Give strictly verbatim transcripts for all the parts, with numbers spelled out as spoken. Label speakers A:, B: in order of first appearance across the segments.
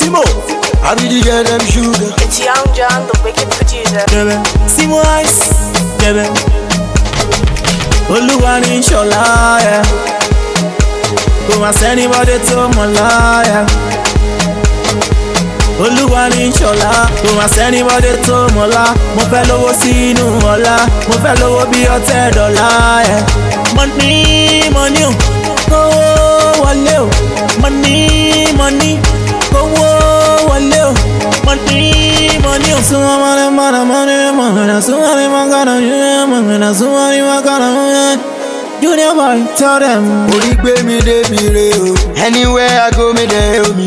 A: Simo, I be the girl them sugar.
B: It's Young John, the wicked producer.
A: Yeah, Simo Ice. Yeah, Oluwa ni Shola, yeah. Go and send anybody to Mola, yeah. Oluwa ni Shola, go and send anybody to Mola. Mo fẹ́ lówó sínú ọlá, mo fẹ́ lówó bí ọ̀tẹ̀ dọ́là, yeah. Money, money, owó wọlé o. Money, money, owó wọlé o. Money, money, o. Sumare mara money, money, sumare magana, money, sumare magana. Junior boy, tell them.
C: Orí gbé mi débi re o. Anywhere I go, me there o mi.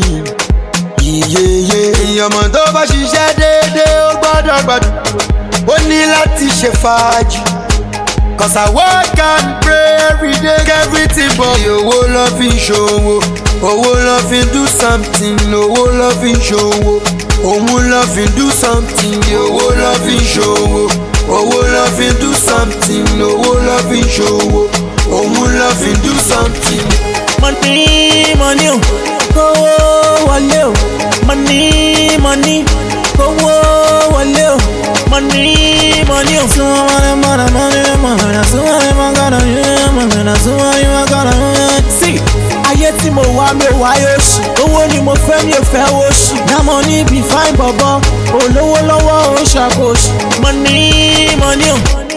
C: Yeyeye. Ìyànmọ̀ tó bá ṣiṣẹ́ déédéé ó gbọ́dọ̀ gbọ́dọ̀. Ó ní láti ṣe fàájì. Cause I work and pray every day, everything but owó ló fi ń ṣòwò, owó ló fi ń do something, owó ló fi ń ṣòwò, òun ló fi ń do something, owó ló fi ń ṣòwò, owó ló fi ń do something, owó ló fi ń ṣòwò, òun ló fi ń do something.
A: Money, money, owó wọlé o. Money, money, owó wọlé o. Money, money, sumare mara money, money, sumare magana, money, sumare magana. See, ayé tí mo wá mi ò wá yóò ṣì. Owó ni mo fẹ́ mi ò fẹ́ owó ṣì. Na money be fine bọ̀bọ̀, olówó lọ́wọ́ ó ṣàkóso. Money, money,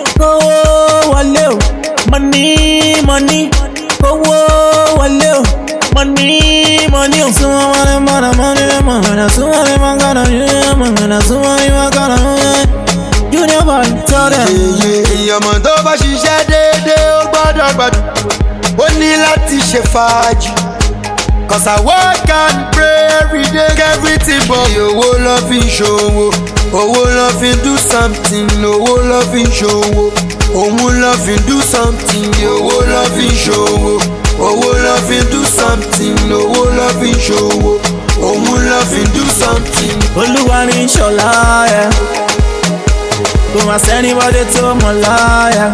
A: owó wọlé o. Money, money, owó wọlé o. Money, money, sumare mara money, money, sumare magana, money, sumare magana. Junior boy, tell them.
C: Ìyànmọ̀ tó bá ṣiṣẹ́ déédéé ó gbọ́dọ̀ gbọ́dọ̀. Ó ní láti ṣe fàájì. Cause I work and pray every day, everything but owó ló fi ń ṣòwò, owó ló fi ń do something, owó ló fi ń ṣòwò, òun ló fi ń do something, owó ló fi ń ṣòwò, owó ló fi ń do something, owó ló fi ń ṣòwò, òun ló fi ń do something.
A: Oluwa ni Shola, yeah. Go and send anybody to Mola, yeah.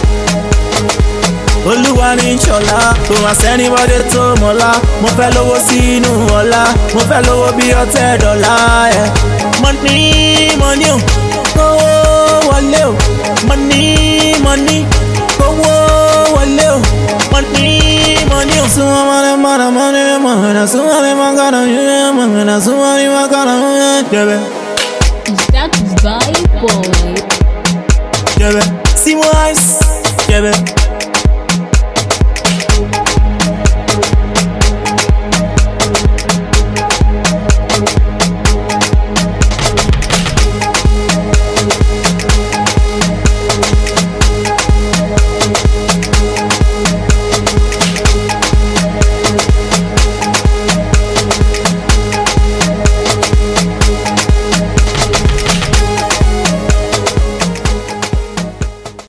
A: Oluwa ni Shola, go and send anybody to Mola. Mo fẹ́ lówó sínú ọlá, mo fẹ́ lówó bí ọ̀tẹ̀ dọ́là, yeah. Money, money, owó wọlé o. Money, money, owó wọlé o. Money, money, sumare mara money, money, sumare magana, money, sumare magana. Yeah,
D: Is that by boy?
A: yeah, Simo Ice, yeah.